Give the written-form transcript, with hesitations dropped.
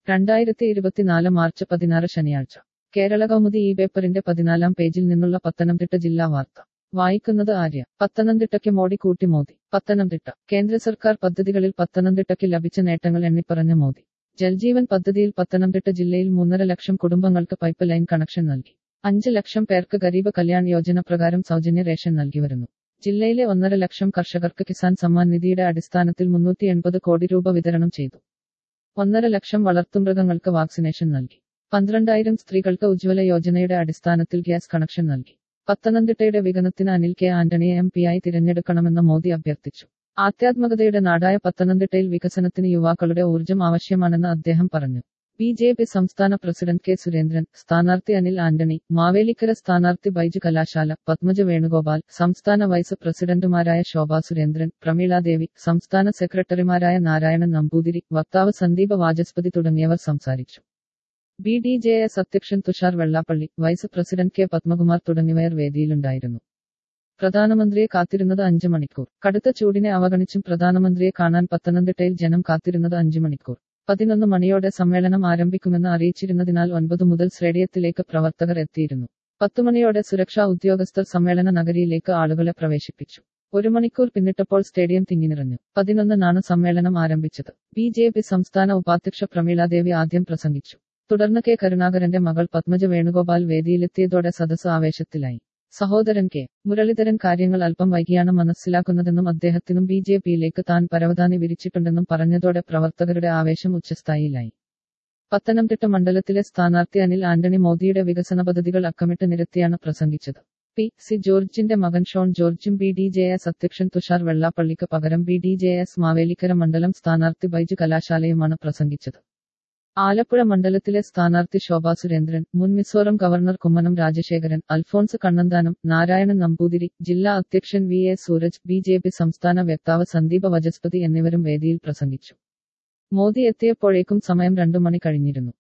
2024 March 16 ശനിയാഴ്ച കേരള കൗമുദി ഈ പേപ്പറിന്റെ 14-ാം പേജിൽ നിന്നുള്ള പത്തനംതിട്ട ജില്ലാ വാർത്ത വായിക്കുന്നത് ആര്യ. പത്തനംതിട്ടയ്ക്ക് മോടി കൂട്ടി മോദി. പത്തനംതിട്ട. കേന്ദ്ര സർക്കാർ പദ്ധതികളിൽ പത്തനംതിട്ടയ്ക്ക് ലഭിച്ച നേട്ടങ്ങൾ എണ്ണിപ്പറഞ്ഞ മോദി. ജൽജീവൻ പദ്ധതിയിൽ പത്തനംതിട്ട ജില്ലയിൽ 3.5 ലക്ഷം കുടുംബങ്ങൾക്ക് പൈപ്പ് ലൈൻ കണക്ഷൻ നൽകി. 5 ലക്ഷം പേർക്ക് ഗരീബ് കല്യാൺ യോജന പ്രകാരം സൗജന്യ റേഷൻ നൽകി വരുന്നു. ജില്ലയിലെ 1.5 ലക്ഷം കർഷകർക്ക് കിസാൻ സമ്മാൻ നിധിയുടെ അടിസ്ഥാനത്തിൽ 380 കോടി രൂപ വിതരണം ചെയ്തു. 1.5 ലക്ഷം വളർത്തുമൃഗങ്ങൾക്ക് വാക്സിനേഷൻ നൽകി. 12,000 സ്ത്രീകൾക്ക് ഉജ്ജ്വല യോജനയുടെ അടിസ്ഥാനത്തിൽ ഗ്യാസ് കണക്ഷൻ നൽകി. പത്തനംതിട്ടയുടെ വികസനത്തിന് അനിൽ കെ ആന്റണിയെ എംപിയായി തിരഞ്ഞെടുക്കണമെന്ന് മോദി അഭ്യർത്ഥിച്ചു. ആധ്യാത്മികതയുടെ നാടായ പത്തനംതിട്ടയിൽ വികസനത്തിന് യുവാക്കളുടെ ഊർജ്ജം ആവശ്യമാണെന്ന് അദ്ദേഹം പറഞ്ഞു. ബി.ജെ.പി. സംസ്ഥാന പ്രസിഡന്റ് കെ സുരേന്ദ്രൻ, സ്ഥാനാർത്ഥി അനിൽ ആന്റണി, മാവേലിക്കര സ്ഥാനാർത്ഥി ബൈജു കലാശാല, പത്മജ വേണുഗോപാൽ, സംസ്ഥാന വൈസ് പ്രസിഡന്റുമാരായ ശോഭാ സുരേന്ദ്രൻ, പ്രമീളാദേവി, സംസ്ഥാന സെക്രട്ടറിമാരായ നാരായണൻ നമ്പൂതിരി, വക്താവ് സന്ദീപ് വാചസ്പതി തുടങ്ങിയവർ സംസാരിച്ചു. ബി.ഡി.ജെ.എസ്. അധ്യക്ഷൻ Thushar Vellappally, vice president K Padmakumar തുടങ്ങിയവർ വേദിയിലുണ്ടായിരുന്നു. പ്രധാനമന്ത്രിയെ കാത്തിരുന്നത് 5 മണിക്കൂർ. കടുത്ത ചൂടിനെ അവഗണിച്ചും പ്രധാനമന്ത്രിയെ കാണാൻ പത്തനംതിട്ടയിൽ ജനം കാത്തിരുന്നത് 5 മണിക്കൂർ. 11 മണിയോടെ സമ്മേളനം ആരംഭിക്കുമെന്ന് അറിയിച്ചിരുന്നതിനാൽ 9 മുതൽ സ്റ്റേഡിയത്തിലേക്ക് പ്രവർത്തകർ എത്തിയിരുന്നു. 10 മണിയോടെ സുരക്ഷാ ഉദ്യോഗസ്ഥർ സമ്മേളന നഗരിയിലേക്ക് ആളുകളെ പ്രവേശിപ്പിച്ചു. 1 മണിക്കൂർ പിന്നിട്ടപ്പോൾ സ്റ്റേഡിയം തിങ്ങിനിറഞ്ഞു. 11-നാണ് സമ്മേളനം ആരംഭിച്ചത്. ബി.ജെ.പി. സംസ്ഥാന ഉപാധ്യക്ഷ പ്രമീളാദേവി ആദ്യം പ്രസംഗിച്ചു. തുടർന്ന് കെ കരുണാകരന്റെ മകൾ പത്മജ വേണുഗോപാൽ വേദിയിലെത്തിയതോടെ സദസ്സ് ആവേശത്തിലായി. സഹോദരൻ കെ മുരളീധരൻ കാര്യങ്ങൾ അല്പം വൈകിയാണ് മനസ്സിലാക്കുന്നതെന്നും അദ്ദേഹത്തിനും ബി.ജെ.പിയിലേക്ക് താൻ പരവതാനി വിരിച്ചിട്ടുണ്ടെന്നും പറഞ്ഞതോടെ പ്രവർത്തകരുടെ ആവേശം ഉച്ചസ്ഥായിയിലായി. പത്തനംതിട്ട മണ്ഡലത്തിലെ സ്ഥാനാർത്ഥി അനിൽ ആന്റണി മോദിയുടെ വികസന പദ്ധതികൾ അക്കമിട്ട് നിരത്തിയാണ് പ്രസംഗിച്ചത്. പി.സി. ജോർജിന്റെ മകൻ ഷോൺ ജോർജും ബി.ഡി.ജെ.എസ്. അധ്യക്ഷൻ തുഷാർ വെള്ളാപ്പള്ളിക്ക് പകരം ബി.ഡി.ജെ.എസ്. മാവേലിക്കര മണ്ഡലം സ്ഥാനാർത്ഥി ബൈജു കലാശാലയുമാണ് പ്രസംഗിച്ചത്. ആലപ്പുഴ മണ്ഡലത്തിലെ സ്ഥാനാർത്ഥി ശോഭാ സുരേന്ദ്രൻ, മുൻ മിസോറം ഗവർണർ കുമ്മനം രാജശേഖരൻ, അൽഫോൺസ് കണ്ണന്താനം, നാരായണൻ നമ്പൂതിരി, ജില്ലാ അധ്യക്ഷൻ വി.എ. സൂരജ്, ബി.ജെ.പി. സംസ്ഥാന വക്താവ് സന്ദീപ് വചസ്പതി എന്നിവരും വേദിയിൽ പ്രസംഗിച്ചു. മോദി എത്തിയപ്പോഴേക്കും സമയം 2 മണി കഴിഞ്ഞിരുന്നു.